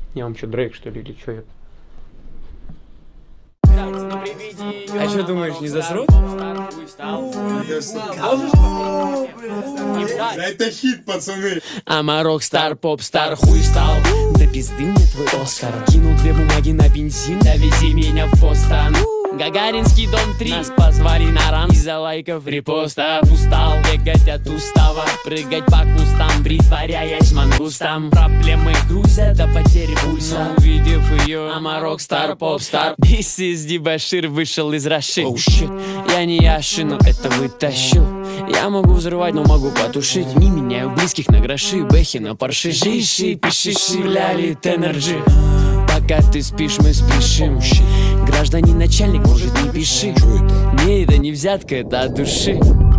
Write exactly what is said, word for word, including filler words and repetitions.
Я вам что, Дрейк, что ли, или что я? А что думаешь, не засрут? Это хит, пацаны. Ама рок-стар, поп-стар, хуй стал. Да пизды мне твой Оскар. Кинул две бумаги на бензин, довези меня в Бостон. Гагаринский дом три. Нас позвали на рам из-за лайков, репостов. Устал бегать от устава, прыгать по кустам, притворяясь мангустом. Проблемы грузят до потери пульса. Но увидев ее, ама рок-стар, поп-стар. Миссис Дебашир вышел из Раши. Oh, shit. Я не Яши, но это вытащил. Я могу взрывать, но могу потушить. Не меняю близких на гроши, бэхи на парши. Жиши, пишиши, лялит энерджи. Пока ты спишь, мы спешим. Гражданин начальник, может, не пиши. Не, это не взятка, это от души.